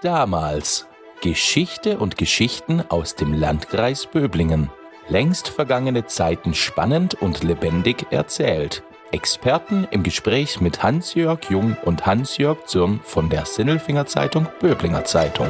Damals. Geschichte und Geschichten aus dem Landkreis Böblingen. Längst vergangene Zeiten spannend und lebendig erzählt. Experten im Gespräch mit Hans-Jörg Jung und Hans-Jörg Zürn von der Sinnelfinger Zeitung Böblinger Zeitung.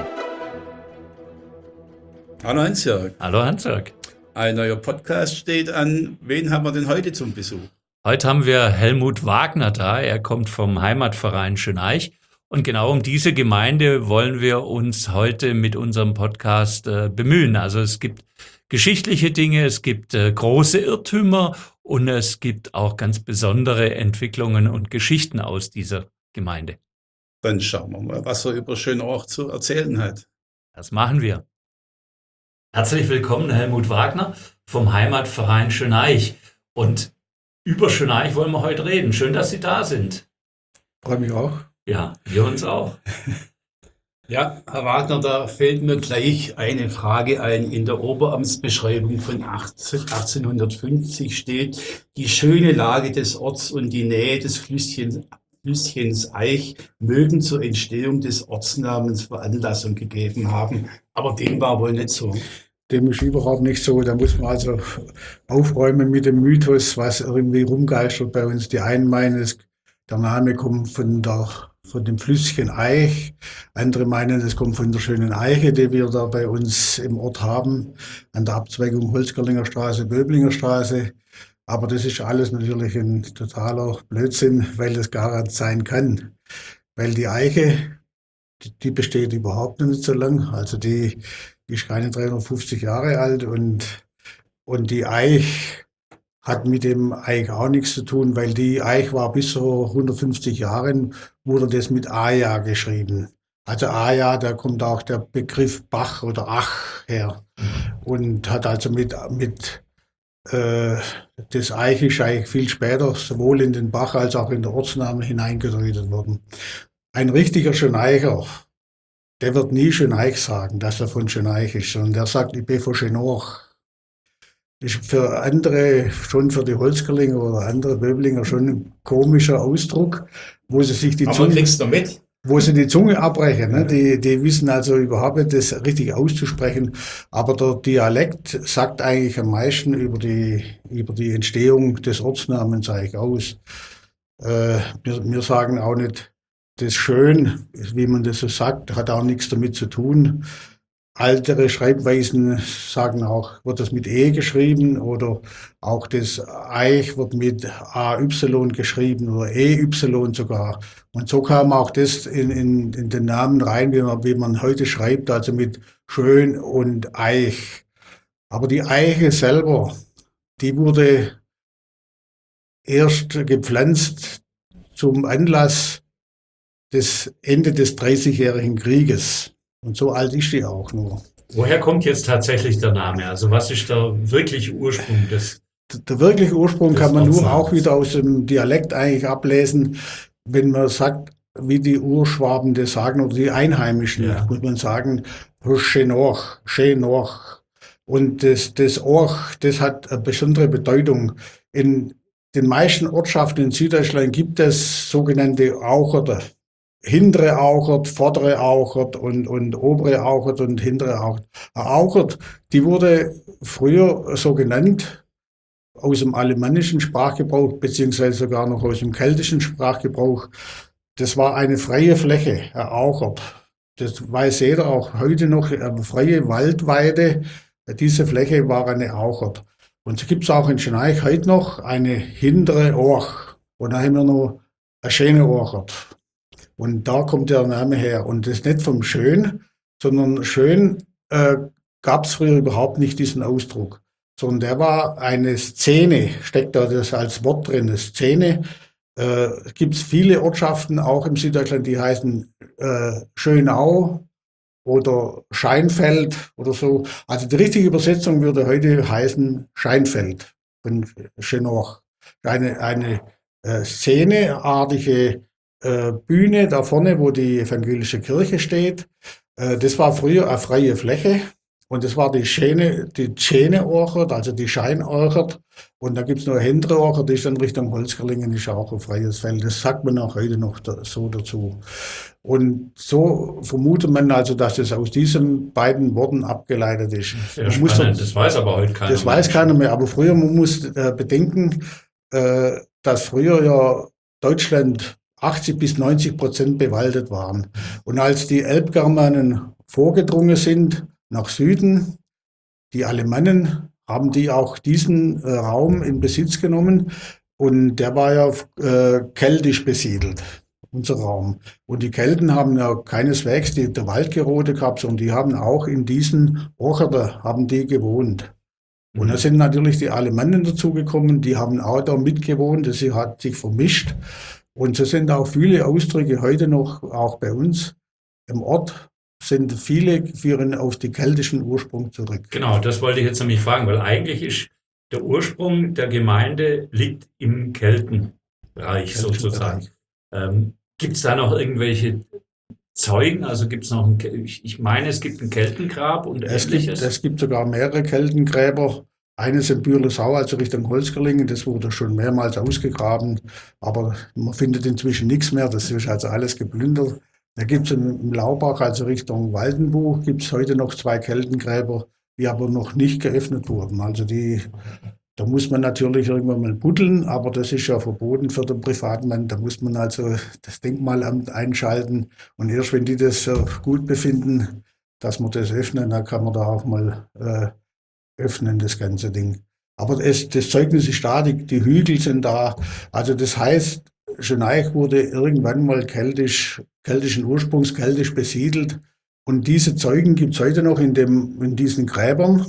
Hallo Hans-Jörg. Hallo Hans-Jörg. Ein neuer Podcast steht an. Wen haben wir denn heute zum Besuch? Heute haben wir Helmut Wagner da. Er kommt vom Heimatverein Schönaich. Und genau um diese Gemeinde wollen wir uns heute mit unserem Podcast bemühen. Also es gibt geschichtliche Dinge, es gibt große Irrtümer und es gibt auch ganz besondere Entwicklungen und Geschichten aus dieser Gemeinde. Dann schauen wir mal, was er über Schönoch zu erzählen hat. Das machen wir. Herzlich willkommen, Helmut Wagner vom Heimatverein Schönaich. Und über Schönaich wollen wir heute reden. Schön, dass Sie da sind. Freue mich auch. Ja, wir uns auch. Ja, Herr Wagner, da fällt mir gleich eine Frage ein. In der Oberamtsbeschreibung von 1850 steht, die schöne Lage des Orts und die Nähe des Flüsschens Eich mögen zur Entstehung des Ortsnamens Veranlassung gegeben haben. Aber dem war wohl nicht so. Dem ist überhaupt nicht so. Da muss man also aufräumen mit dem Mythos, was irgendwie rumgeistert bei uns. Die einen meinen, der Name kommt von dem Flüsschen Eich. Andere meinen, es kommt von der schönen Eiche, die wir da bei uns im Ort haben, an der Abzweigung Holzgerlinger Straße, Böblinger Straße. Aber das ist alles natürlich ein totaler Blödsinn, weil das gar nicht sein kann. Weil die Eiche, die besteht überhaupt nicht so lang. Also die ist keine 350 Jahre alt und die Eich hat mit dem Eich auch nichts zu tun, weil die Eich war bis vor 150 Jahren, wurde das mit Aja geschrieben. Also Aja, da kommt auch der Begriff Bach oder Ach her. Und hat also das Eich ist eigentlich viel später sowohl in den Bach als auch in den Ortsnamen hineingedeutet worden. Ein richtiger Schöneicher, der wird nie Schönaich sagen, dass er von Schönaich ist, sondern der sagt, ich bin von Schönoch. Ist für andere, schon für die Holzgerlinger oder andere Böblinger schon ein komischer Ausdruck, wo sie sich die Zunge abbrechen. Ne? Die wissen also überhaupt nicht, das richtig auszusprechen. Aber der Dialekt sagt eigentlich am meisten über die Entstehung des Ortsnamens eigentlich aus. Wir sagen auch nicht, das Schön, wie man das so sagt, hat auch nichts damit zu tun. Ältere Schreibweisen sagen auch, wird das mit E geschrieben oder auch das Eich wird mit AY geschrieben oder EY sogar. Und so kam auch das in den Namen rein, wie man heute schreibt, also mit Schön und Eich. Aber die Eiche selber, die wurde erst gepflanzt zum Anlass des Ende des 30-jährigen Krieges. Und so alt ist die auch nur. Woher kommt jetzt tatsächlich der Name? Also was ist der wirkliche Ursprung des? Der wirkliche Ursprung kann man nur Ortsnamens auch wieder aus dem Dialekt eigentlich ablesen. Wenn man sagt, wie die Urschwaben das sagen oder die Einheimischen, muss man sagen, Schönoch. Und das Och, das hat eine besondere Bedeutung. In den meisten Ortschaften in Süddeutschland gibt es sogenannte Aucherte. Hintere Auchert, vordere Auchert und obere Auchert und hintere Auchert. Auchert, die wurde früher so genannt aus dem alemannischen Sprachgebrauch, beziehungsweise sogar noch aus dem keltischen Sprachgebrauch. Das war eine freie Fläche, Auchert. Das weiß jeder auch heute noch, eine freie Waldweide. Diese Fläche war eine Auchert. Und so gibt es auch in Schönaich heute noch eine hintere Och. Und da haben wir noch eine schöne Auchert. Und da kommt der Name her. Und das ist nicht vom Schön, sondern Schön gab es früher überhaupt nicht diesen Ausdruck. Sondern der war eine Szene, steckt da das als Wort drin, eine Szene. Es gibt viele Ortschaften, auch im Süddeutschland, die heißen Schönau oder Scheinfeld oder so. Also die richtige Übersetzung würde heute heißen Scheinfeld von Schönoch. Eine szeneartige Bühne da vorne, wo die evangelische Kirche steht. Das war früher eine freie Fläche Und das war die Schäne Orchard, also die Scheinorchard. Und da gibt's noch eine hintere Orchard, die ist dann Richtung Holzgerlingen, ist auch ein freies Feld. Das sagt man auch heute noch so dazu. Und so vermutet man also, dass es aus diesen beiden Worten abgeleitet ist. Sehr spannend. Das weiß aber heute keiner. Das weiß keiner mehr. Aber früher, man muss bedenken, dass früher ja Deutschland 80-90% bewaldet waren. Und als die Elbgermanen vorgedrungen sind nach Süden, die Alemannen, haben die auch diesen Raum in Besitz genommen. Und der war ja keltisch besiedelt, unser Raum. Und die Kelten haben ja keineswegs den Wald gerodet gehabt, sondern die haben auch in diesen Orcherden haben die gewohnt. Und da sind natürlich die Alemannen dazugekommen, die haben auch da mitgewohnt, das hat sich vermischt. Und so sind auch viele Ausdrücke heute noch, auch bei uns im Ort, sind viele führen auf den keltischen Ursprung zurück. Genau, das wollte ich jetzt nämlich fragen, weil eigentlich ist der Ursprung der Gemeinde liegt im Keltenreich sozusagen. Gibt es da noch irgendwelche Zeugen? Also gibt es noch ich meine, es gibt ein Keltengrab und ähnliches. Es gibt sogar mehrere Keltengräber. Eines in Bürlesau, also Richtung Holzgerlingen, das wurde schon mehrmals ausgegraben, aber man findet inzwischen nichts mehr, das ist also alles geplündert. Da gibt es im Laubach, also Richtung Waldenbuch, gibt es heute noch 2 Keltengräber, die aber noch nicht geöffnet wurden. Also da muss man natürlich irgendwann mal buddeln, aber das ist ja verboten für den Privatmann. Da muss man also das Denkmalamt einschalten und erst wenn die das gut befinden, dass man das öffnen, dann kann man da auch mal öffnen, das ganze Ding. Aber das Zeugnis ist da, die Hügel sind da. Also das heißt, Schönaich wurde irgendwann mal keltischen Ursprungs, keltisch besiedelt. Und diese Zeugen gibt es heute noch in diesen Gräbern.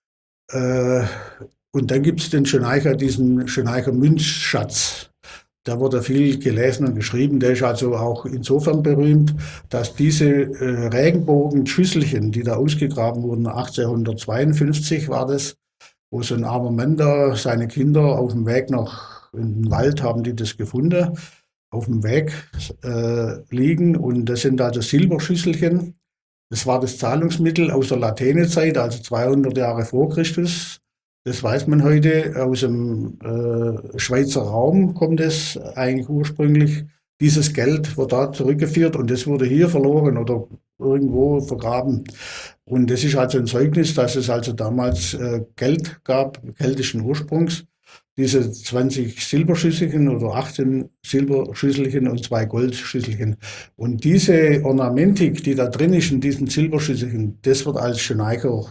Und dann gibt es den Schöneicher, diesen Schöneicher Münzschatz. Da wurde viel gelesen und geschrieben. Der ist also auch insofern berühmt, dass diese Regenbogenschüsselchen, die da ausgegraben wurden, 1852 war das, wo so ein armer Mann da, seine Kinder auf dem Weg nach in den Wald haben die das gefunden, auf dem Weg liegen. Und das sind also Silberschüsselchen. Das war das Zahlungsmittel aus der Latènezeit, also 200 Jahre vor Christus. Das weiß man heute, aus dem Schweizer Raum kommt es eigentlich ursprünglich. Dieses Geld wird da zurückgeführt und das wurde hier verloren oder irgendwo vergraben. Und das ist also ein Zeugnis, dass es also damals Geld gab, keltischen Ursprungs. Diese 20 Silberschüsselchen oder 18 Silberschüsselchen und 2 Goldschüsselchen. Und diese Ornamentik, die da drin ist in diesen Silberschüsselchen, das wird als Schöneicher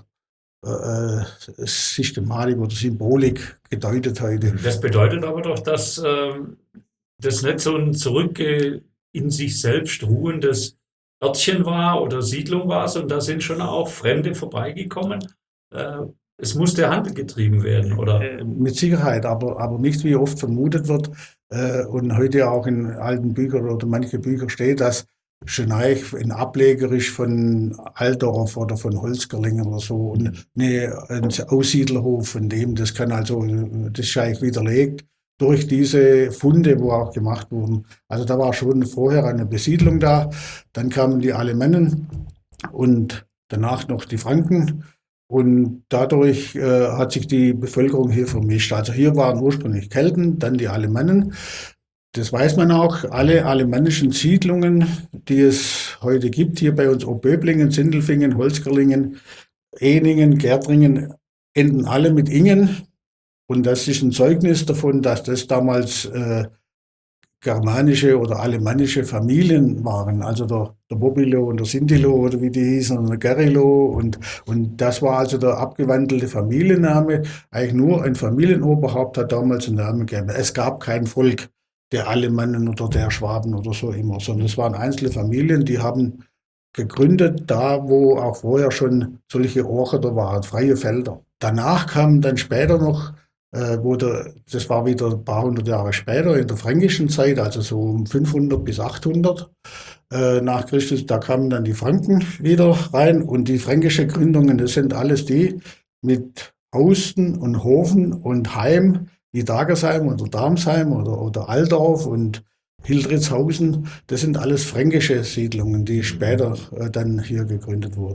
Systematik oder Symbolik gedeutet heute. Das bedeutet aber doch, dass das nicht so ein zurück in sich selbst ruhendes Örtchen war oder Siedlung war, sondern da sind schon auch Fremde vorbeigekommen. Es muss der Handel getrieben werden, oder? Mit Sicherheit, aber nicht wie oft vermutet wird und heute auch in alten Büchern oder manche Bücher steht, dass Schönaich ein Ableger ist von Altdorf oder von Holzgerlingen oder so und ein Aussiedlerhof von dem, das ist eigentlich widerlegt durch diese Funde, wo auch gemacht wurden. Also da war schon vorher eine Besiedlung da, dann kamen die Alemannen und danach noch die Franken und dadurch hat sich die Bevölkerung hier vermischt. Also hier waren ursprünglich Kelten, dann die Alemannen. Das weiß man auch, alle alemannischen Siedlungen, die es heute gibt, hier bei uns Obböblingen, Sindelfingen, Holzgerlingen, Ehningen, Gärtringen, enden alle mit Ingen. Und das ist ein Zeugnis davon, dass das damals germanische oder alemannische Familien waren. Also der Bobilo und der Sindilo oder wie die hießen, und der Gerilo. Und das war also der abgewandelte Familienname. Eigentlich nur ein Familienoberhaupt hat damals einen Namen gegeben. Es gab kein Volk der Alemannen oder der Schwaben oder so immer, sondern es waren einzelne Familien, die haben gegründet, da wo auch vorher schon solche Orcherde waren, freie Felder. Danach kamen dann später noch, das war wieder ein paar hundert Jahre später, in der fränkischen Zeit, also so um 500 bis 800 nach Christus, da kamen dann die Franken wieder rein und die fränkische Gründungen, das sind alles die mit Hausten und Hofen und Heim, wie Dagersheim oder Darmsheim oder Altdorf und Hildritzhausen, das sind alles fränkische Siedlungen, die später dann hier gegründet wurden.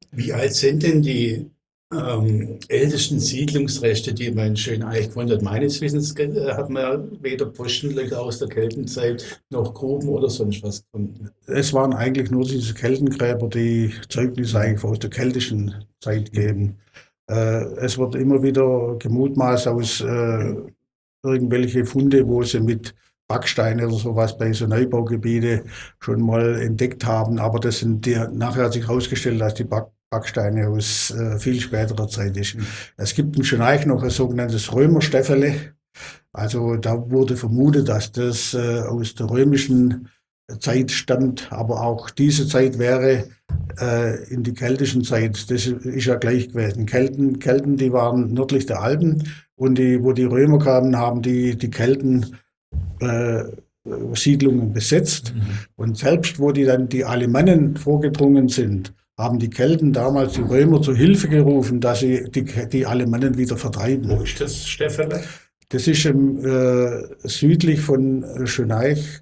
Wie alt sind denn die ältesten Siedlungsreste, die man in Schöneich gefunden hat? Meines Wissens hat man ja weder Poststücke aus der Keltenzeit noch Gruben oder sonst was gefunden. Es waren eigentlich nur diese Keltengräber, die Zeugnisse eigentlich aus der keltischen Zeit geben. Es wird immer wieder gemutmaßt aus irgendwelche Funde, wo sie mit Backsteine oder sowas bei so Neubaugebiete schon mal entdeckt haben. Aber das sind nachher hat sich herausgestellt, dass die Backsteine aus viel späterer Zeit ist. Es gibt in Schöneich noch ein sogenanntes Römerstäffele. Also da wurde vermutet, dass das aus der römischen Zeit stammt, aber auch diese Zeit wäre in die keltischen Zeit, das ist ja gleich gewesen. Kelten, die waren nördlich der Alpen und wo die Römer kamen, haben die Kelten Siedlungen besetzt. Und selbst wo die Alemannen vorgedrungen sind, haben die Kelten damals die Römer zu Hilfe gerufen, dass sie die Alemannen wieder vertreiben. Wo ist das, Steffele? Das ist südlich von Schöneich,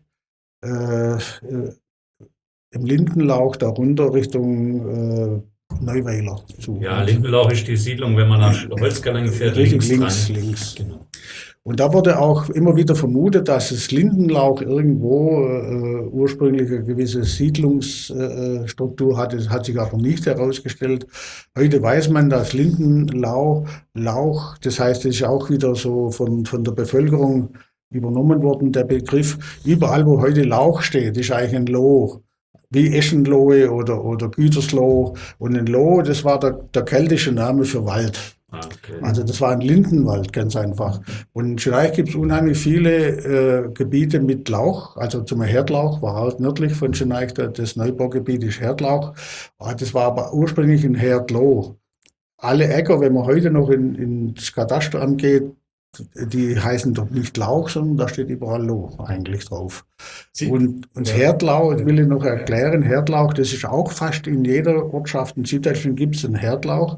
im Lindenlauch, darunter Richtung Neuweiler zu. Ja, Lindenlauch ist die Siedlung, wenn man nach Holzgerlänge fährt, Richtig links. links. Genau. Und da wurde auch immer wieder vermutet, dass das Lindenlauch irgendwo ursprünglich eine gewisse Siedlungsstruktur hatte. Das hat sich aber nicht herausgestellt. Heute weiß man, dass Lindenlauch, das heißt, es ist auch wieder so von der Bevölkerung übernommen worden, der Begriff. Überall, wo heute Lauch steht, ist eigentlich ein Loh. Wie Eschenlohe oder Gütersloh. Und ein Loh, das war der keltische Name für Wald. Okay. Also das war ein Lindenwald, ganz einfach. Und in Schöneich gibt es unheimlich viele Gebiete mit Lauch, also zum Herdlauch, war halt nördlich von Schöneich, das Neubaugebiet ist Herdlauch. Das war aber ursprünglich ein Herdloh. Alle Äcker, wenn man heute noch ins Katasteramt geht, die heißen dort nicht Lauch, sondern da steht überall Loh eigentlich drauf. Und Herdlauch, das will ich noch erklären, Herdlauch, das ist auch fast in jeder Ortschaft in Süddeutschland gibt es einen Herdlauch.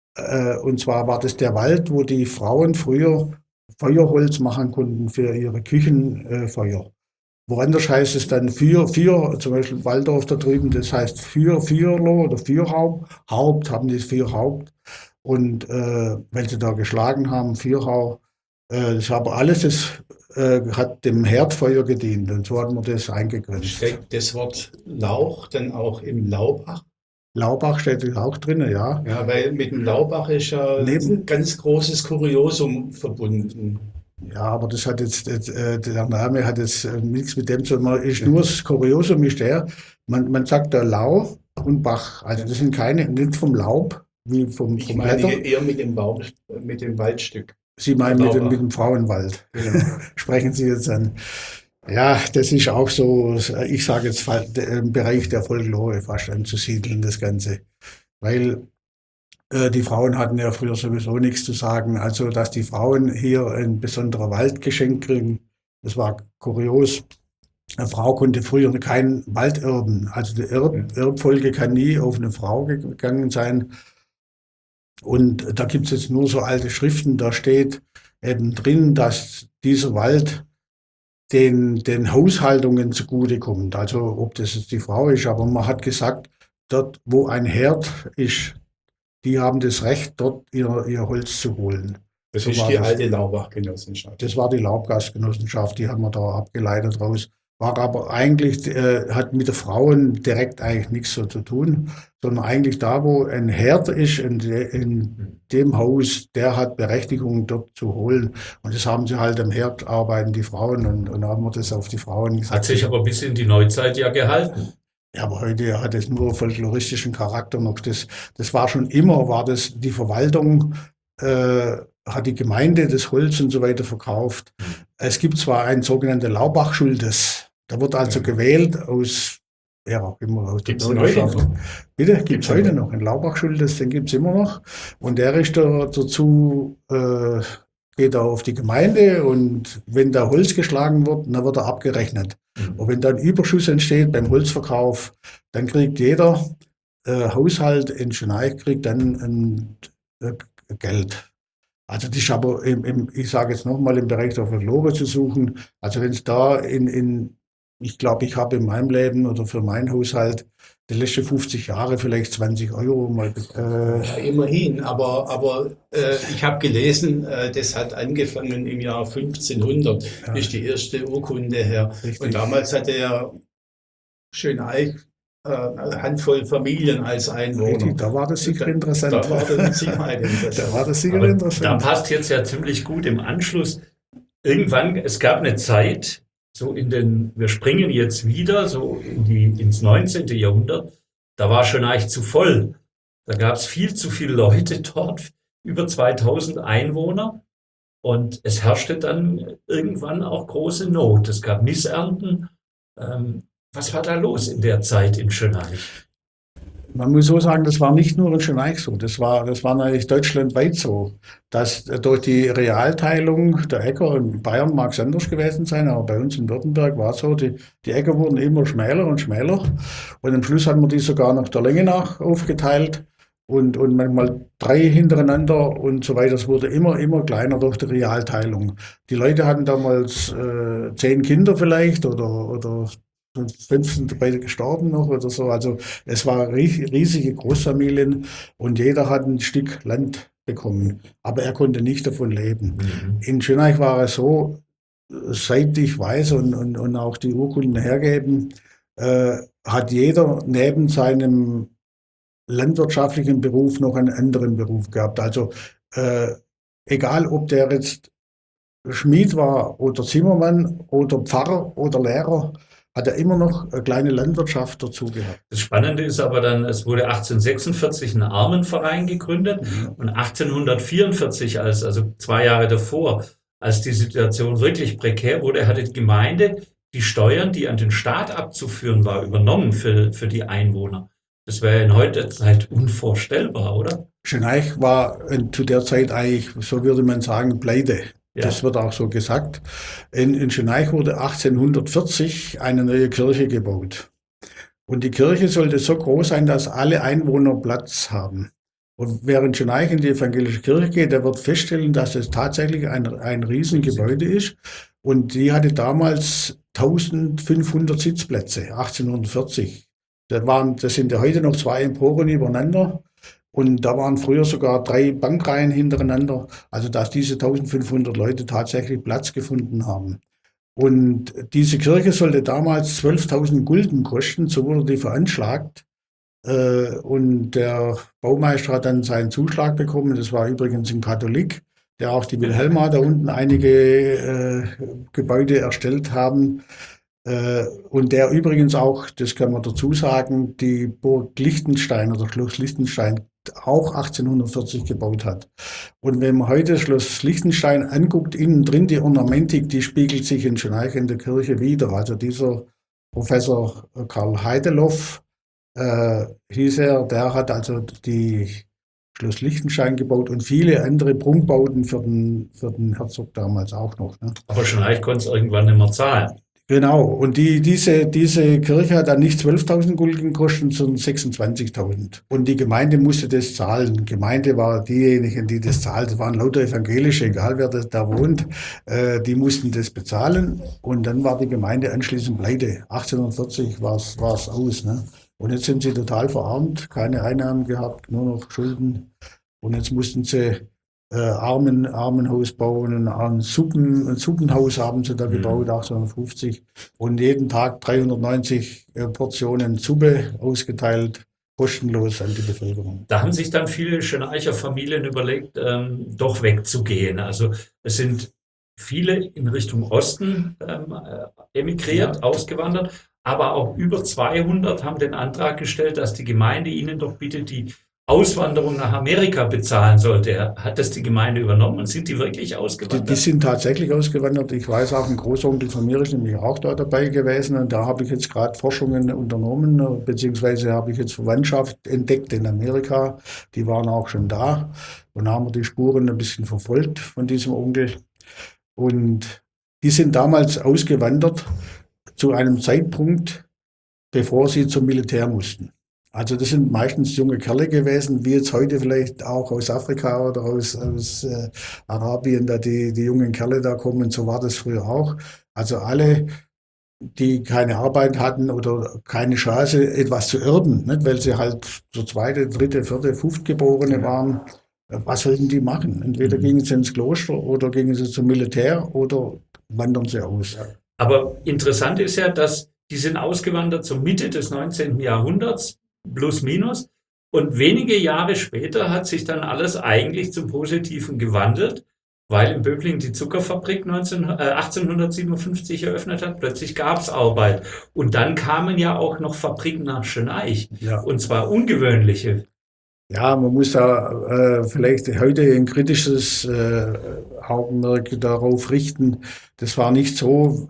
Und zwar war das der Wald, wo die Frauen früher Feuerholz machen konnten für ihre Küchenfeuer. Woanders heißt es dann zum Beispiel Waldorf da drüben, das heißt Fürloh oder Haupt, haben die Haupt. Und weil sie da geschlagen haben, Fürhau, das aber alles, das hat dem Herdfeuer gedient und so hat man das eingegrenzt. Steckt das Wort Lauch dann auch im Laubach? Laubach steht auch drin, ja. Ja, weil mit dem Laubach ist ja ein ganz großes Kuriosum verbunden. Ja, aber das hat jetzt, der Name hat jetzt nichts mit dem zu tun. Ist nur das Kuriosum ist man sagt da Lau und Bach. Also das sind nicht vom Laub, wie vom meine Blätter. eher mit dem Waldstück. Sie meinen mit dem Frauenwald. Genau. Sprechen Sie jetzt an. Ja, das ist auch so, ich sage jetzt im Bereich der Folklore fast anzusiedeln, das Ganze. Weil die Frauen hatten ja früher sowieso nichts zu sagen. Also, dass die Frauen hier ein besonderer Wald geschenkt kriegen, das war kurios. Eine Frau konnte früher keinen Wald erben. Also die Erbfolge kann nie auf eine Frau gegangen sein. Und da gibt es jetzt nur so alte Schriften, da steht eben drin, dass dieser Wald den Haushaltungen zugutekommt. Also ob das jetzt die Frau ist, aber man hat gesagt, dort wo ein Herd ist, die haben das Recht, dort ihr Holz zu holen. Das ist die alte Laubach-Genossenschaft. Das war die Laubgastgenossenschaft, die haben wir da abgeleitet raus. War aber eigentlich, hat mit den Frauen direkt eigentlich nichts so zu tun, sondern eigentlich da, wo ein Herd ist, in dem Haus, der hat Berechtigung, dort zu holen. Und das haben sie halt am Herd arbeiten, die Frauen, und haben wir das auf die Frauen gesagt. Hat sich aber bis in die Neuzeit ja gehalten. Ja, aber heute hat es nur folkloristischen Charakter noch. Das war schon immer, die Verwaltung, hat die Gemeinde das Holz und so weiter verkauft. Es gibt zwar ein sogenanntes Laubach-Schuldes. Da wird also gewählt aus, ja, auch immer aus der Bürgerschaft. Bitte, gibt es heute noch. Ein Laubach-Schuldes, den gibt es immer noch. Und der ist dazu, geht er auf die Gemeinde und wenn da Holz geschlagen wird, dann wird er abgerechnet. Und wenn dann Überschuss entsteht beim Holzverkauf, dann kriegt jeder Haushalt in Schöneich kriegt dann Geld. Also das ist aber, ich sage jetzt nochmal, im Bereich der Folklore zu suchen. Also wenn es da ich glaube, ich habe in meinem Leben oder für meinen Haushalt die letzten 50 Jahre vielleicht 20 Euro mal. Ja, immerhin, aber ich habe gelesen, das hat angefangen im Jahr 1500, Ja. ist die erste Urkunde her. Richtig. Und damals hatte ja Schöneich eine Handvoll Familien als Einwohner. Richtig, da war das sicher interessant. Da war das mit Sicherheit interessant. Da war das sicher Aber da interessant. passt jetzt ja ziemlich gut im Anschluss. Irgendwann, es gab eine Zeit, so wir springen jetzt wieder so ins 19. Jahrhundert, da war Schöneich zu voll. Da gab es viel zu viele Leute dort, über 2000 Einwohner. Und es herrschte dann irgendwann auch große Not. Es gab Missernten. Was war da los in der Zeit in Schöneich? Man muss so sagen, das war nicht nur in Schöneich so, das war natürlich deutschlandweit so, dass durch die Realteilung der Äcker, in Bayern mag es anders gewesen sein, aber bei uns in Württemberg war es so, die Äcker wurden immer schmäler und schmäler und am Schluss hat man die sogar noch der Länge nach aufgeteilt und manchmal 3 hintereinander und so weiter. Es wurde immer kleiner durch die Realteilung. Die Leute hatten damals 10 Kinder vielleicht oder 15 dabei gestorben noch oder so. Also es war riesige Großfamilien und jeder hat ein Stück Land bekommen. Aber er konnte nicht davon leben. In Schöneich war es so, seit ich weiß und auch die Urkunden hergeben, hat jeder neben seinem landwirtschaftlichen Beruf noch einen anderen Beruf gehabt. Also egal, ob der jetzt Schmied war oder Zimmermann oder Pfarrer oder Lehrer, hat er immer noch eine kleine Landwirtschaft dazu gehabt. Das Spannende ist aber dann, es wurde 1846 ein Armenverein gegründet und 1844, also 2 Jahre davor, als die Situation wirklich prekär wurde, hatte die Gemeinde die Steuern, die an den Staat abzuführen war, übernommen für die Einwohner. Das wäre in heutiger Zeit unvorstellbar, oder? Schöneich war zu der Zeit eigentlich, so würde man sagen, pleite. Ja. Das wird auch so gesagt. In Schöneich wurde 1840 eine neue Kirche gebaut. Und die Kirche sollte so groß sein, dass alle Einwohner Platz haben. Und wer in Schöneich in die evangelische Kirche geht, der wird feststellen, dass es tatsächlich ein Riesengebäude ist. Und die hatte damals 1500 Sitzplätze, 1840. Das sind ja heute noch 2 Emporen übereinander. Und da waren früher sogar 3 Bankreihen hintereinander, also dass diese 1500 Leute tatsächlich Platz gefunden haben. Und diese Kirche sollte damals 12.000 Gulden kosten, so wurde die veranschlagt. Und der Baumeister hat dann seinen Zuschlag bekommen, das war übrigens ein Katholik, der auch die Wilhelma da unten einige Gebäude erstellt haben. Und der übrigens auch, das kann man dazu sagen, die Burg Liechtenstein oder Schloss Liechtenstein auch 1840 gebaut hat. Und wenn man heute Schloss Liechtenstein anguckt, innen drin die Ornamentik, die spiegelt sich in Schöneich in der Kirche wieder. Also dieser Professor Karl Heideloff hieß er, der hat also die Schloss Liechtenstein gebaut und viele andere Prunkbauten für den Herzog damals auch noch. Ne? Aber Schöneich konnte es irgendwann nicht mehr zahlen. Genau, und diese Kirche hat dann nicht 12.000 Gulden gekostet, sondern 26.000. Und die Gemeinde musste das zahlen. Die Gemeinde war diejenigen, die das zahlt. Das waren lauter Evangelische, egal wer da wohnt. Die mussten das bezahlen. Und dann war die Gemeinde anschließend pleite. 1840 war's aus. Ne? Und jetzt sind sie total verarmt, keine Einnahmen gehabt, nur noch Schulden. Und jetzt mussten sie Armenhaus bauen, ein Suppenhaus haben sie da gebaut, 1850. Und jeden Tag 390 Portionen Suppe ausgeteilt, kostenlos an die Bevölkerung. Da haben sich dann viele Schöneicher Familien überlegt, doch wegzugehen. Also es sind viele in Richtung Osten emigriert, ausgewandert, aber auch über 200 haben den Antrag gestellt, dass die Gemeinde ihnen doch bitte die Auswanderung nach Amerika bezahlen sollte. Hat das die Gemeinde übernommen und sind die wirklich ausgewandert? Die sind tatsächlich ausgewandert. Ich weiß auch, ein Großonkel von mir ist nämlich auch da dabei gewesen und da habe ich jetzt gerade Forschungen unternommen, beziehungsweise habe ich jetzt Verwandtschaft entdeckt in Amerika. Die waren auch schon da und haben wir die Spuren ein bisschen verfolgt von diesem Onkel. Und die sind damals ausgewandert zu einem Zeitpunkt, bevor sie zum Militär mussten. Also das sind meistens junge Kerle gewesen, wie jetzt heute vielleicht auch aus Afrika oder aus Arabien, da die jungen Kerle da kommen, so war das früher auch. Also alle die keine Arbeit hatten oder keine Chance, etwas zu erben, nicht? Weil sie halt so zweite, dritte, vierte, fünftgeborene waren. Was sollten die machen? Entweder gingen sie ins Kloster oder gingen sie zum Militär oder wandern sie aus. Aber interessant ist ja, dass die sind ausgewandert zur Mitte des 19. Jahrhunderts, plus minus. Und wenige Jahre später hat sich dann alles eigentlich zum Positiven gewandelt, weil in Böblingen die Zuckerfabrik 1857 eröffnet hat. Plötzlich gab es Arbeit. Und dann kamen ja auch noch Fabriken nach Schöneich. Ja. Und zwar ungewöhnliche. Ja, man muss da vielleicht heute ein kritisches Augenmerk darauf richten. Das war nicht so,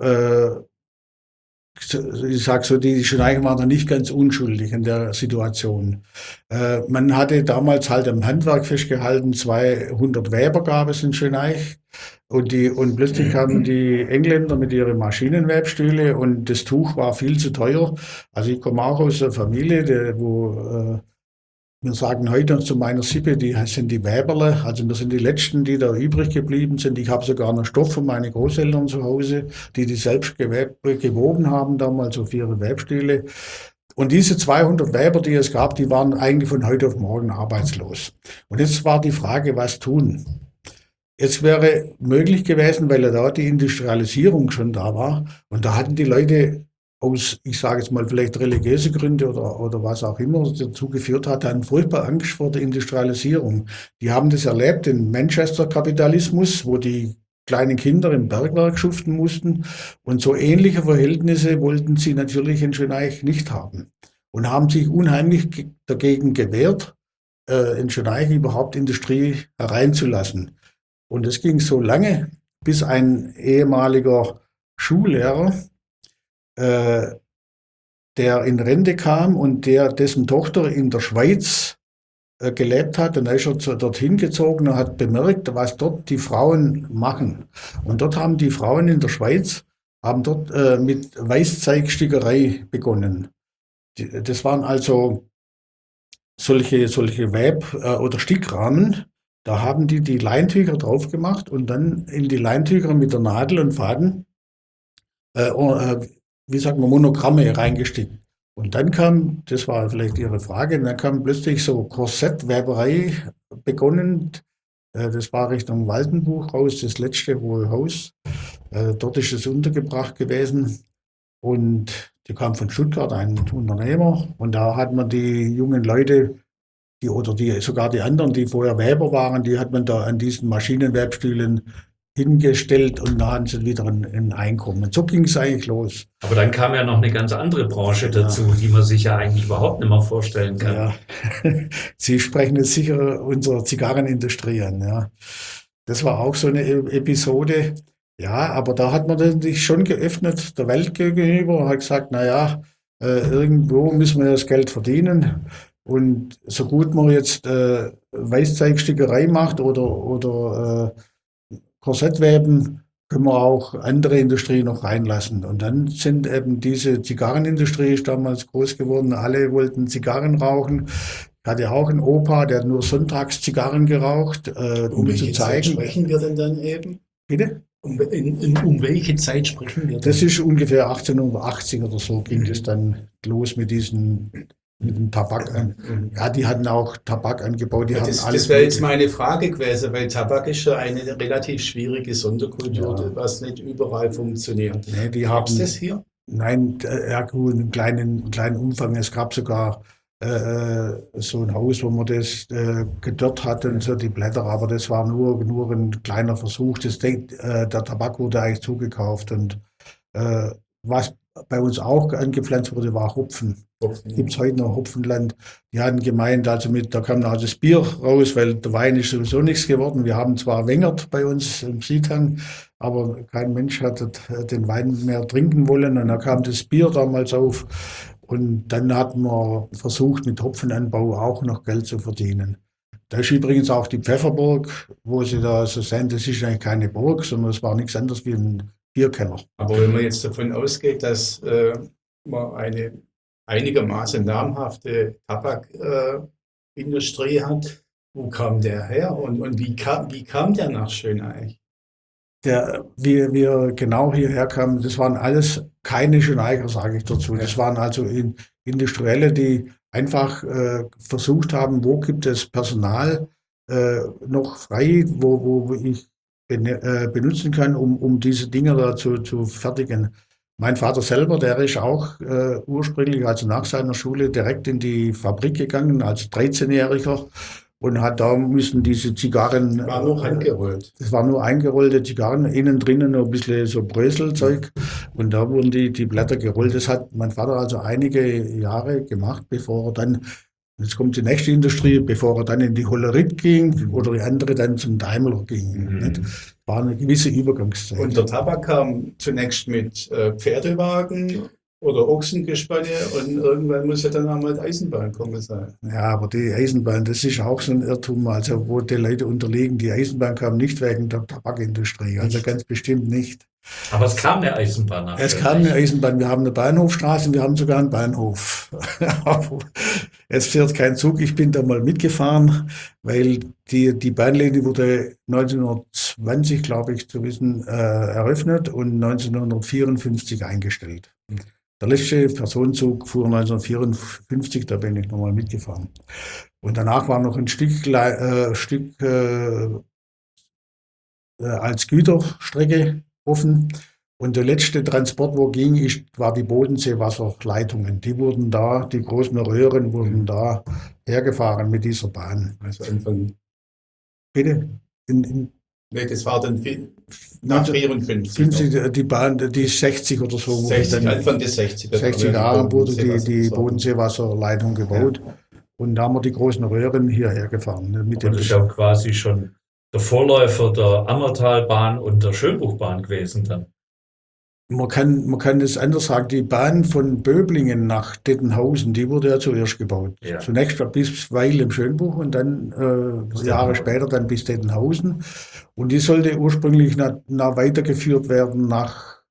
ich sag so, die Schöneichen waren da nicht ganz unschuldig in der Situation. Man hatte damals halt am Handwerk festgehalten, 200 Weber gab es in Schöneich. Und plötzlich kamen die Engländer mit ihren Maschinenwebstühle und das Tuch war viel zu teuer. Also ich komme auch aus einer Familie, wo wir sagen heute noch zu meiner Sippe, die sind die Weberle, also wir sind die Letzten, die da übrig geblieben sind. Ich habe sogar noch Stoff von meinen Großeltern zu Hause, die selbst gewoben haben damals auf ihre Webstühle. Und diese 200 Weber, die es gab, die waren eigentlich von heute auf morgen arbeitslos. Und jetzt war die Frage, was tun? Es wäre möglich gewesen, weil ja da die Industrialisierung schon da war und da hatten die Leute aus, ich sage jetzt mal, vielleicht religiöse Gründe oder was auch immer dazu geführt hat, hatten furchtbar Angst vor der Industrialisierung. Die haben das erlebt im Manchester-Kapitalismus, wo die kleinen Kinder im Bergwerk schuften mussten. Und so ähnliche Verhältnisse wollten sie natürlich in Schöneich nicht haben. Und haben sich unheimlich dagegen gewehrt, in Schöneich überhaupt Industrie hereinzulassen. Und es ging so lange, bis ein ehemaliger Schullehrer, der in Rente kam und dessen Tochter in der Schweiz gelebt hat. Und da ist er dorthin gezogen und hat bemerkt, was dort die Frauen machen. Und dort haben die Frauen in der Schweiz mit Weißzeigstickerei begonnen. Das waren also solche Web- oder Stickrahmen. Da haben die Leintücher drauf gemacht und dann in die Leintücher mit der Nadel und Faden wie sagt man, Monogramme reingestickt. Und dann kam, das war vielleicht Ihre Frage, dann kam plötzlich so Korsettweberei begonnen. Das war Richtung Waldenbuch raus, das letzte Hohe Haus. Dort ist es untergebracht gewesen. Und die kam von Stuttgart, ein Unternehmer. Und da hat man die jungen Leute, sogar die anderen, die vorher Weber waren, die hat man da an diesen Maschinenwebstühlen hingestellt und da hatten sie wieder ein Einkommen. So ging es eigentlich los. Aber dann kam ja noch eine ganz andere Branche dazu, die man sich ja eigentlich überhaupt nicht mehr vorstellen kann. Ja. Sie sprechen jetzt sicher unsere Zigarrenindustrie an. Ja. Das war auch so eine Episode. Ja, aber da hat man sich schon geöffnet der Welt gegenüber und hat gesagt, naja, irgendwo müssen wir das Geld verdienen. Und so gut man jetzt Weißzeigstickerei macht oder Korsettweben, können wir auch andere Industrie noch reinlassen. Und dann sind eben diese Zigarrenindustrie ist damals groß geworden. Alle wollten Zigarren rauchen. Ich hatte auch einen Opa, der hat nur sonntags Zigarren geraucht, um zu zeigen. Zeit sprechen wir denn dann eben? Bitte? Um welche Zeit sprechen wir denn? Das ist ungefähr 1880 oder so ging das dann los mit dem Tabak. Ja, die hatten auch Tabak angebaut. Das wäre jetzt meine Frage gewesen, weil Tabak ist ja eine relativ schwierige Sonderkultur, was nicht überall funktioniert. Nee, Gab es das hier? Nein, ja gut, einen kleinen Umfang. Es gab sogar so ein Haus, wo man das gedörrt hat und so die Blätter, aber das war nur ein kleiner Versuch. Der Tabak wurde eigentlich zugekauft und was bei uns auch angepflanzt wurde, war Hopfen. Gibt es heute noch Hopfenland. Die hatten gemeint, da kam also das Bier raus, weil der Wein ist sowieso nichts geworden. Wir haben zwar Wengert bei uns im Siedhang, aber kein Mensch hat den Wein mehr trinken wollen. Und da kam das Bier damals auf. Und dann hatten wir versucht, mit Hopfenanbau auch noch Geld zu verdienen. Da ist übrigens auch die Pfefferburg, wo Sie da so sehen, das ist eigentlich keine Burg, sondern es war nichts anderes wie ein Bierkeller. Aber wenn man jetzt davon ausgeht, dass man eine einigermaßen namhafte Tabakindustrie hat, wo kam der her und wie kam der nach Schöneich? wie wir genau hierher kamen, das waren alles keine Schöneicher, sage ich dazu. Das waren also Industrielle, die einfach versucht haben, wo gibt es Personal noch frei, wo ich benutzen kann, um diese Dinge da zu fertigen. Mein Vater selber, der ist auch ursprünglich, also nach seiner Schule, direkt in die Fabrik gegangen, als 13-Jähriger. Und da müssen diese Zigarren. War nur eingerollt. Das waren nur eingerollte Zigarren, innen drinnen noch ein bisschen so Bröselzeug. Und da wurden die Blätter gerollt. Das hat mein Vater also einige Jahre gemacht, bevor er dann, jetzt kommt die nächste Industrie, bevor er dann in die Hollerith ging oder die andere dann zum Daimler ging. Nicht? War eine gewisse Übergangszeit. Und der Tabak kam zunächst mit Pferdewagen oder Ochsengespanne und irgendwann muss ja dann einmal die Eisenbahn kommen sein. Ja, aber die Eisenbahn, das ist auch so ein Irrtum, also wo die Leute unterliegen. Die Eisenbahn kam nicht wegen der Tabakindustrie, also ganz bestimmt nicht. Aber es kam eine Eisenbahn nach. Es kam eine Eisenbahn, wir haben eine Bahnhofstraße, wir haben sogar einen Bahnhof. Es fährt kein Zug, ich bin da mal mitgefahren, weil die Bahnlinie wurde 1920, glaube ich, zu wissen, eröffnet und 1954 eingestellt. Der letzte Personenzug fuhr 1954, da bin ich nochmal mitgefahren. Und danach war noch ein Stück als Güterstrecke offen. Und der letzte Transport, wo ging, war die Bodenseewasserleitungen. Die großen Röhren wurden da hergefahren mit dieser Bahn. Also Anfang. Bitte? Nee, das war dann nach 54. Die Bahn, die 60 oder so. 60, Anfang des 60er. 60 Jahre wurde die Bodenseewasserleitung gebaut. Ja. Und da haben wir die großen Röhren hierher gefahren. Das ist ja quasi schon der Vorläufer der Ammertalbahn und der Schönbuchbahn gewesen dann. Man kann das anders sagen, die Bahn von Böblingen nach Dettenhausen, die wurde ja zuerst gebaut. Ja. Zunächst bis Weil im Schönbuch und dann Jahre später dann bis Dettenhausen. Und die sollte ursprünglich weitergeführt werden nach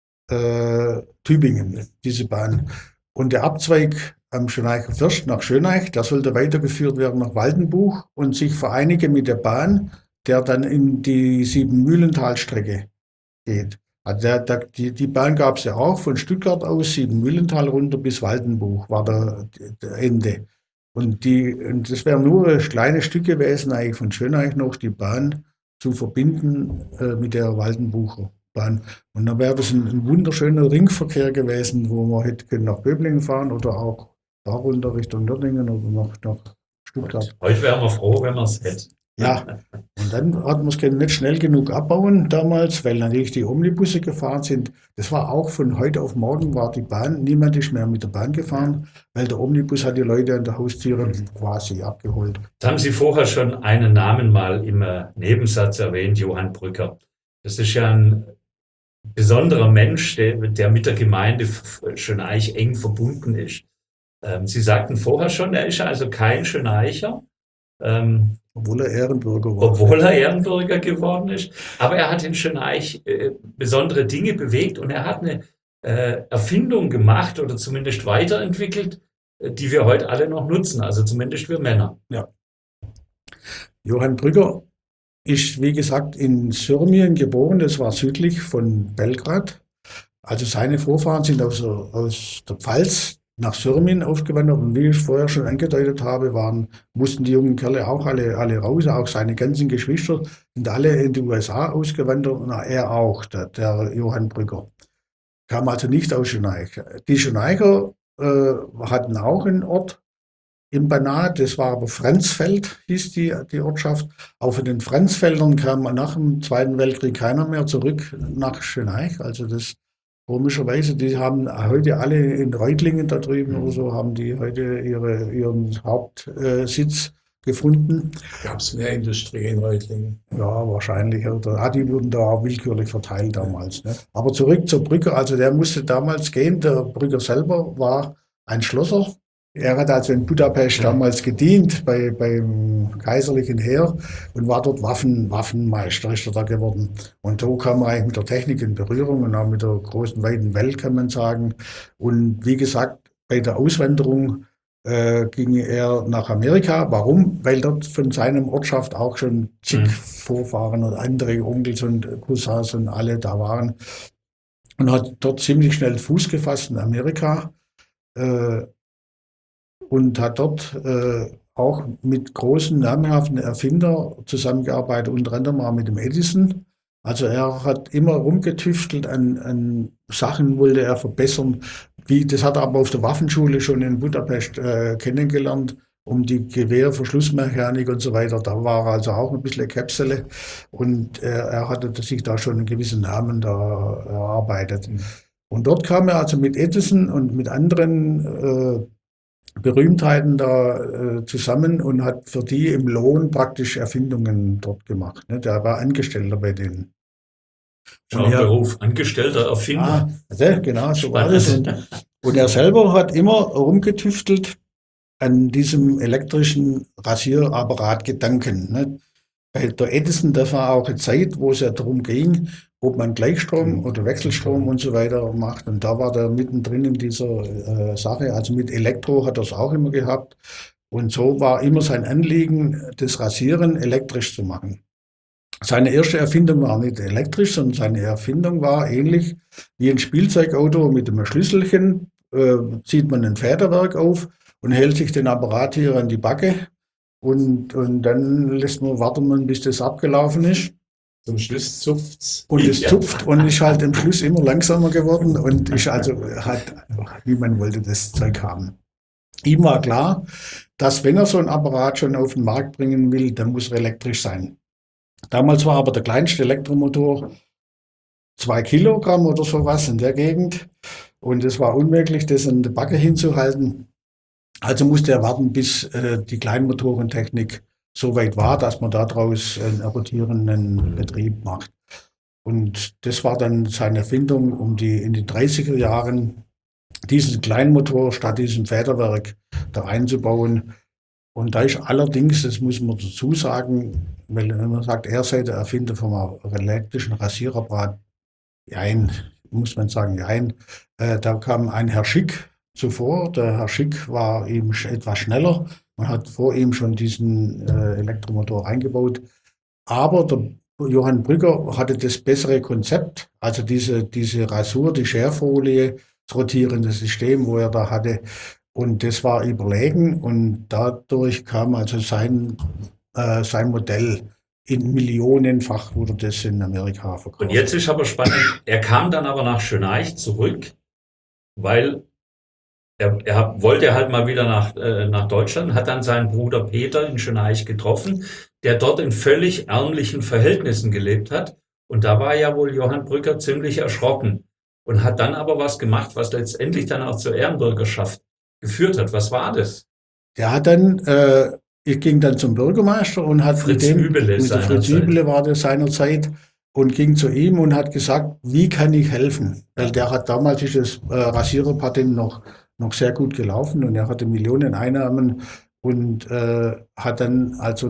Tübingen, diese Bahn. Und der Abzweig am Schöneicher First nach Schöneich, der sollte weitergeführt werden nach Waldenbuch und sich vereinigen mit der Bahn, der dann in die Siebenmühlentalstrecke geht. Also die Bahn gab es ja auch von Stuttgart aus, Siebenmühlental runter bis Waldenbuch war der Ende. Und das wäre nur ein kleines Stück gewesen, eigentlich von Schöneich noch, die Bahn zu verbinden mit der Waldenbucher Bahn. Und dann wäre das ein wunderschöner Ringverkehr gewesen, wo man hätte nach Böblingen fahren oder auch da runter Richtung Nördlingen oder nach Stuttgart. Heute wären wir froh, wenn wir es hätten. Ja, und dann hat man es nicht schnell genug abbauen damals, weil natürlich die Omnibusse gefahren sind. Das war auch von heute auf morgen war die Bahn, niemand ist mehr mit der Bahn gefahren, weil der Omnibus hat die Leute an der Haustüre quasi abgeholt. Jetzt haben Sie vorher schon einen Namen mal im Nebensatz erwähnt, Johann Brügger. Das ist ja ein besonderer Mensch, der mit der Gemeinde Schöneich eng verbunden ist. Sie sagten vorher schon, er ist also kein Schöneicher. Obwohl er Ehrenbürger war. Obwohl er Ehrenbürger geworden ist. Aber er hat in Schöneich besondere Dinge bewegt und er hat eine Erfindung gemacht oder zumindest weiterentwickelt, die wir heute alle noch nutzen, also zumindest wir Männer. Ja. Johann Brügger ist, wie gesagt, in Syrmien geboren, das war südlich von Belgrad. Also seine Vorfahren sind aus der Pfalz nach Syrmien aufgewandert und wie ich vorher schon angedeutet habe, mussten die jungen Kerle auch alle raus, auch seine ganzen Geschwister sind alle in die USA ausgewandert und er auch, der Johann Brügger. Kam also nicht aus Schöneich. Die Schöneicher hatten auch einen Ort im Banat, das war aber Franzfeld, hieß die Ortschaft. Auch von den Franzfeldern kam nach dem Zweiten Weltkrieg keiner mehr zurück nach Schöneich, also das komischerweise, die haben heute alle in Reutlingen da drüben oder so, haben die heute ihren Hauptsitz gefunden. Gab es mehr Industrie in Reutlingen? Ja, wahrscheinlich. Die wurden da auch willkürlich verteilt damals. Ne? Aber zurück zur Brügger, also der musste damals gehen. Der Brügger selber war ein Schlosser. Er hat also in Budapest damals gedient beim kaiserlichen Heer und war dort Waffenmeister, ist er da geworden. Und so kam er eigentlich mit der Technik in Berührung und auch mit der großen, weiten Welt, kann man sagen. Und wie gesagt, bei der Auswanderung ging er nach Amerika. Warum? Weil dort von seinem Ortschaft auch schon zig Vorfahren und andere Onkels und Cousins und alle da waren. Und hat dort ziemlich schnell Fuß gefasst in Amerika und hat dort auch mit großen, namhaften Erfindern zusammengearbeitet, unter anderem auch mit dem Edison. Also er hat immer rumgetüftelt an Sachen, wollte er verbessern. Das hat er aber auf der Waffenschule schon in Budapest kennengelernt, um die Gewehrverschlussmechanik und so weiter. Da war er also auch ein bisschen Käpsele und er hatte sich da schon einen gewissen Namen da erarbeitet. Und dort kam er also mit Edison und mit anderen Berühmtheiten da zusammen und hat für die im Lohn praktisch Erfindungen dort gemacht. Ne? Der war Angestellter bei denen. Beruf, Angestellter Erfinder. Genau, so war das. Und er selber hat immer rumgetüftelt an diesem elektrischen Rasierapparat-Gedanken. Ne? Bei der Edison, das war auch eine Zeit, wo es ja darum ging, ob man Gleichstrom oder Wechselstrom und so weiter macht. Und da war der mittendrin in dieser Sache. Also mit Elektro hat er es auch immer gehabt. Und so war immer sein Anliegen, das Rasieren elektrisch zu machen. Seine erste Erfindung war nicht elektrisch, sondern seine Erfindung war ähnlich wie ein Spielzeugauto mit einem Schlüsselchen. Zieht man ein Federwerk auf und hält sich den Apparat hier an die Backe. Und dann warten wir, bis das abgelaufen ist. Zum Schluss zupft's. Und es zupft und ist halt am Schluss immer langsamer geworden und ist also wie man wollte, das Zeug haben. Ihm war klar, dass wenn er so ein Apparat schon auf den Markt bringen will, dann muss er elektrisch sein. Damals war aber der kleinste Elektromotor 2 Kilogramm oder sowas in der Gegend und es war unmöglich, das an der Backe hinzuhalten. Also musste er warten, bis die Kleinmotorentechnik so weit war, dass man daraus einen rotierenden Betrieb macht. Und das war dann seine Erfindung, in den 30er Jahren diesen Kleinmotor statt diesem Federwerk da einzubauen. Und da ist allerdings, das muss man dazu sagen, weil wenn man sagt, er sei der Erfinder vom elektrischen Rasierapparat, muss man sagen, da kam ein Herr Schick zuvor. Der Herr Schick war eben etwas schneller. Man hat vor ihm schon diesen Elektromotor eingebaut. Aber der Johann Brügger hatte das bessere Konzept, also diese Rasur, die Scherfolie, das rotierende System, wo er da hatte. Und das war überlegen und dadurch kam also sein Modell in millionenfach wurde das in Amerika verkauft. Und jetzt ist aber spannend, er kam dann aber nach Schönaich zurück, weil er wollte halt mal wieder nach Deutschland, hat dann seinen Bruder Peter in Schönaich getroffen, der dort in völlig ärmlichen Verhältnissen gelebt hat. Und da war ja wohl Johann Brügger ziemlich erschrocken und hat dann aber was gemacht, was letztendlich dann auch zur Ehrenbürgerschaft geführt hat. Was war das? Der hat dann, ich ging dann zum Bürgermeister und hat Fritz Übele war das seinerzeit und ging zu ihm und hat gesagt, wie kann ich helfen? Weil der hat damals ist das Rasiererpatent noch sehr gut gelaufen und er hatte Millionen Einnahmen und hat dann also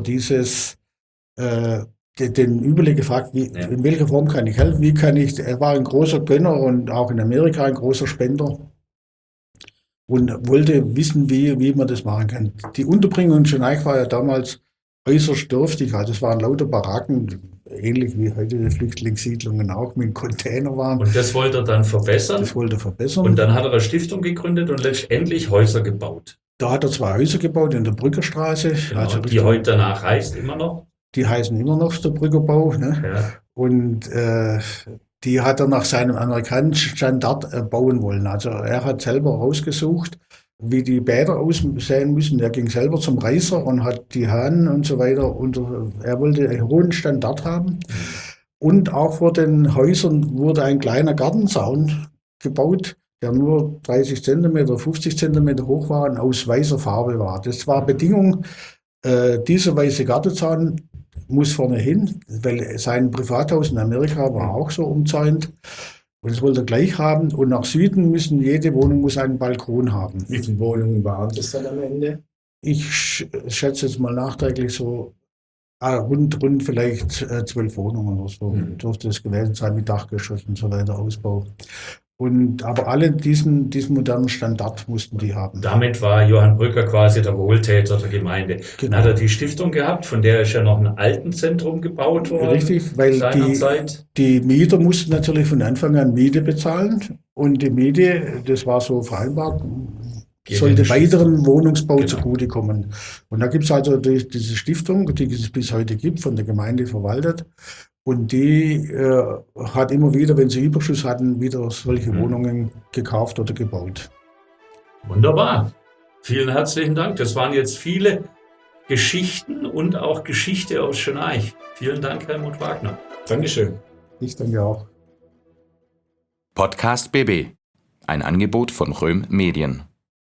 den Übele gefragt, in welcher Form kann ich helfen? Er war ein großer Gönner und auch in Amerika ein großer Spender. Und wollte wissen, wie man das machen kann. Die Unterbringung in Schönaich war ja damals äußerst dürftig. Also es waren lauter Baracken, ähnlich wie heute die Flüchtlingssiedlungen auch, mit Container waren. Und das wollte er dann verbessern? Das wollte er verbessern. Und dann hat er eine Stiftung gegründet und letztendlich Häuser gebaut. Da hat er 2 Häuser gebaut in der Brückerstraße. Genau, also die heute danach heißt immer noch? Die heißen immer noch der Brückerbau. Ne? Ja. Und die hat er nach seinem amerikanischen Standard bauen wollen. Also er hat selber rausgesucht, wie die Bäder aussehen müssen. Er ging selber zum Reißer und hat die Hahn und so weiter. Er wollte einen hohen Standard haben. Und auch vor den Häusern wurde ein kleiner Gartenzaun gebaut, der nur 30 cm, 50 cm hoch war und aus weißer Farbe war. Das war Bedingung, dieser weiße Gartenzaun muss vorne hin, weil sein Privathaus in Amerika war auch so umzäunt. Und das wollte er gleich haben. Und nach Süden jede Wohnung muss einen Balkon haben. Wie viele Wohnungen waren das dann am Ende? Ich schätze jetzt mal nachträglich so rund vielleicht 12 Wohnungen oder so. Dürfte es gewesen sein mit Dachgeschoss und so weiter, Ausbau. Aber alle diesen modernen Standard mussten die haben. Damit war Johann Brücker quasi der Wohltäter der Gemeinde. Genau. Dann hat er die Stiftung gehabt, von der ist ja noch ein Altenzentrum gebaut worden. Richtig, weil die Mieter mussten natürlich von Anfang an Miete bezahlen. Und die Miete, das war so vereinbart, sollte weiteren Wohnungsbau zugutekommen. Und da gibt es also diese Stiftung, die es bis heute gibt, von der Gemeinde verwaltet. Und die hat immer wieder, wenn sie Überschuss hatten, wieder solche Wohnungen gekauft oder gebaut. Wunderbar. Vielen herzlichen Dank. Das waren jetzt viele Geschichten und auch Geschichte aus Schönaich. Vielen Dank, Helmut Wagner. Dankeschön. Ich denke auch. Podcast BB. Ein Angebot von Röhm Medien.